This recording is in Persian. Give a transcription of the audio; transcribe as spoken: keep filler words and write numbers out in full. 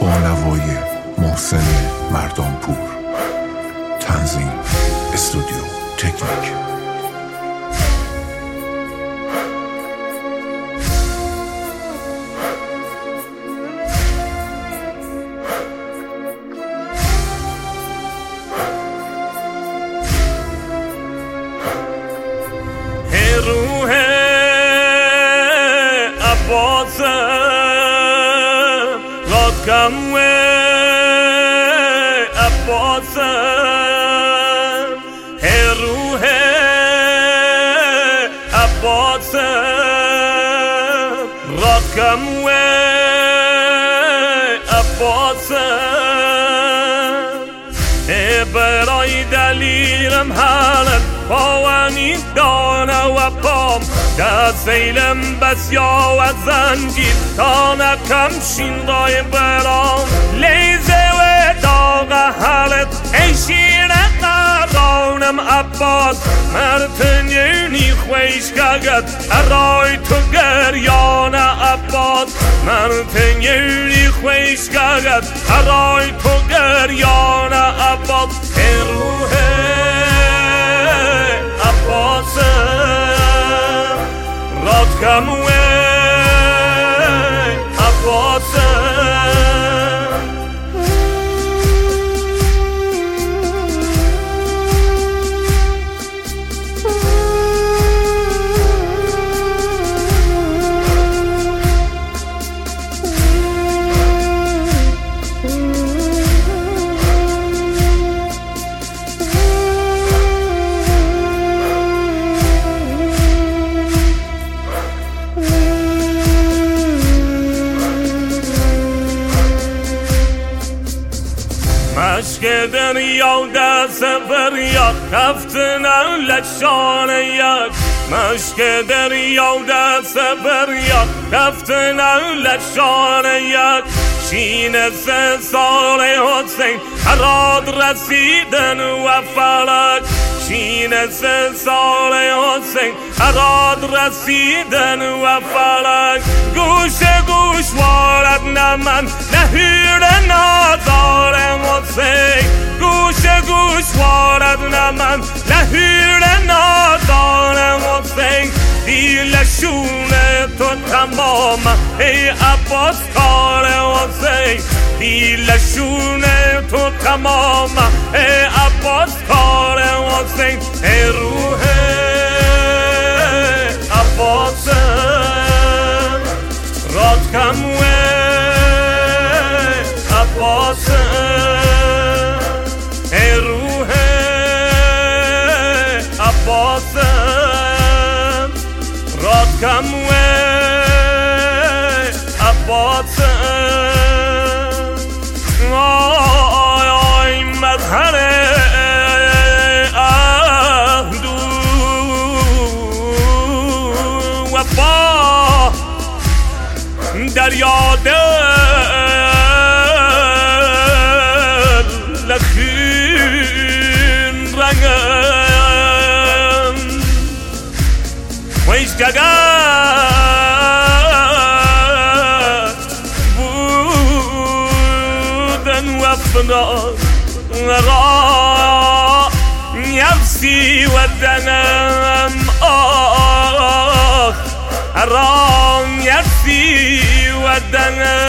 با نوای محسن مردانپور. تنظیم استودیو تکنیک. روح عباس رادکم و عباس روح عباس رادکم و عباس برای دلیرم حالت پاوانی دانه و پام در سیلم بسیا و زنگیر تا نکم شینگای برام لیزه و داغ حالت ای شیر قرانم عباس مرتن یونی خویش کگد ارای تو گریان عباس مرتن یونی خویش کگد ارای تو گریان عباس روح عباس رادکم و عباس مشک دریا دست فریاد رفتن لشان یک مشک دریا دست فریاد رفتن لشان یک شین سه سال حسین هراد رسیدن و فلک شین سه سال حسین هراد رسیدن و فلک گوش گوش وارد نمن نهیر نازار حسین گوش گوش وارد نمن نهیر نازار حسین دیلشون تو تمام ای عباس کار حسین دیلشون تو تمام ای عباس کار حسین ای روح عباس رادکم و عباس ای روح عباس رادکم و عباس آی آی مظهر عهد و با دریا دل لخین رنگم ویش گگت بودن و فنا را نفسی و دنم آخ را نفسی و دنم